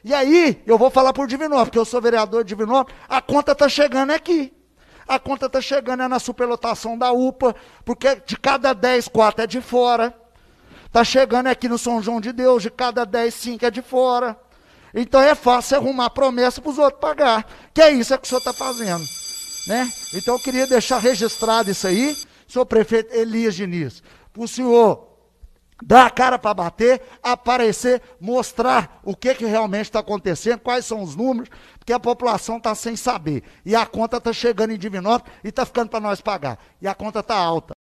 E aí, eu vou falar por Divinópolis, porque eu sou vereador de Divinópolis, a conta está chegando aqui. A conta está chegando na superlotação da UPA, porque de cada 10, 4 é de fora. Está chegando aqui no São João de Deus, de cada 10, 5 é de fora. Então é fácil arrumar promessa para os outros pagar. Que é isso que o senhor está fazendo. Né? Então eu queria deixar registrado isso aí, senhor prefeito Elias Diniz, para o senhor dar a cara para bater, aparecer, mostrar o que realmente está acontecendo, quais são os números, porque a população está sem saber. E a conta está chegando em Divinópolis e está ficando para nós pagar. E a conta está alta.